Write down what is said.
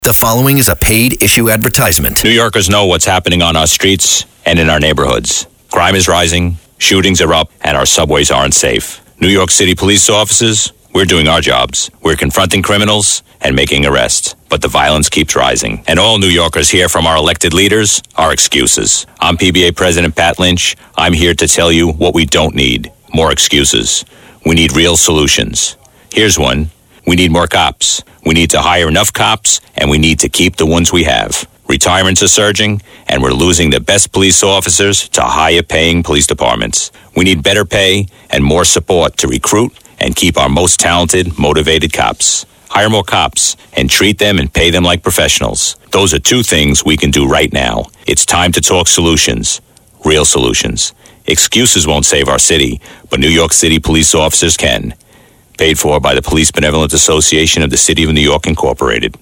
The following is a paid issue advertisement. New Yorkers know what's happening on our streets and in our neighborhoods. Crime is rising, shootings are up, and our subways aren't safe. New York City police officers, we're doing our jobs. We're confronting criminals and making arrests. But the violence keeps rising. And all New Yorkers hear from our elected leaders are excuses. I'm PBA President Pat Lynch. I'm here to tell you what we don't need. More excuses. We need real solutions. Here's one. We need more cops. We need to hire enough cops, and we need to keep the ones we have. Retirements are surging, and we're losing the best police officers to higher-paying police departments. We need better pay and more support to recruit and keep our most talented, motivated cops. Hire more cops and treat them and pay them like professionals. Those are two things we can do right now. It's time to talk solutions, real solutions. Excuses won't save our city, but New York City police officers can. Paid for by the Police Benevolent Association of the City of New York, Incorporated.